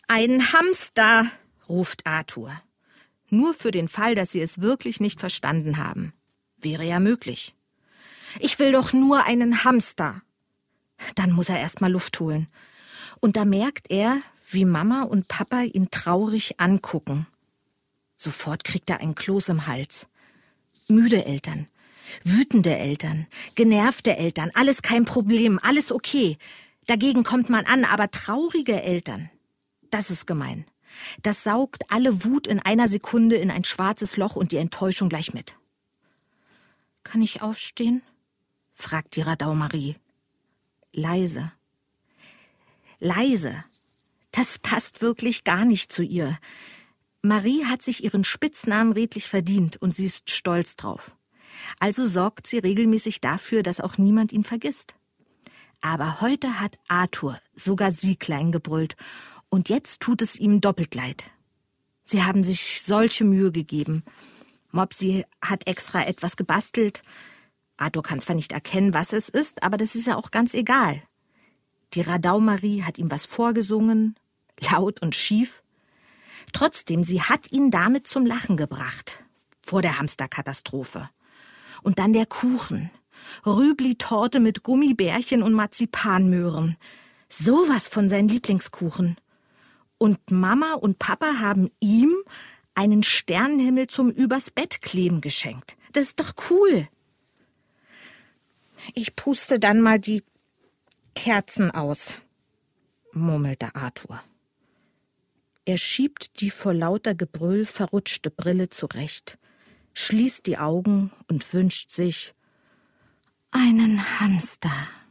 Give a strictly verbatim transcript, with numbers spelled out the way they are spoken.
Ein Hamster, ruft Arthur. Nur für den Fall, dass sie es wirklich nicht verstanden haben. Wäre ja möglich. Ich will doch nur einen Hamster. Dann muss er erst mal Luft holen. Und da merkt er, wie Mama und Papa ihn traurig angucken. Sofort kriegt er einen Kloß im Hals. Müde Eltern, wütende Eltern, genervte Eltern, alles kein Problem, alles okay. Dagegen kommt man an, aber traurige Eltern, das ist gemein. Das saugt alle Wut in einer Sekunde in ein schwarzes Loch und die Enttäuschung gleich mit. »Kann ich aufstehen?« fragt die Radau-Marie. Leise. Leise. Das passt wirklich gar nicht zu ihr. Marie hat sich ihren Spitznamen redlich verdient und sie ist stolz drauf. Also sorgt sie regelmäßig dafür, dass auch niemand ihn vergisst. Aber heute hat Arthur sogar sie klein gebrüllt und jetzt tut es ihm doppelt leid. Sie haben sich solche Mühe gegeben. Mopsi hat extra etwas gebastelt. Arthur kann zwar nicht erkennen, was es ist, aber das ist ja auch ganz egal. Die Radau-Marie hat ihm was vorgesungen, laut und schief. Trotzdem, sie hat ihn damit zum Lachen gebracht, vor der Hamsterkatastrophe. Und dann der Kuchen, Rübli-Torte mit Gummibärchen und Marzipanmöhren. Sowas von seinem Lieblingskuchen. Und Mama und Papa haben ihm einen Sternenhimmel zum übers Bett kleben geschenkt. Das ist doch cool. Ich puste dann mal die Kerzen aus, murmelte Arthur. Er schiebt die vor lauter Gebrüll verrutschte Brille zurecht, schließt die Augen und wünscht sich einen Hamster.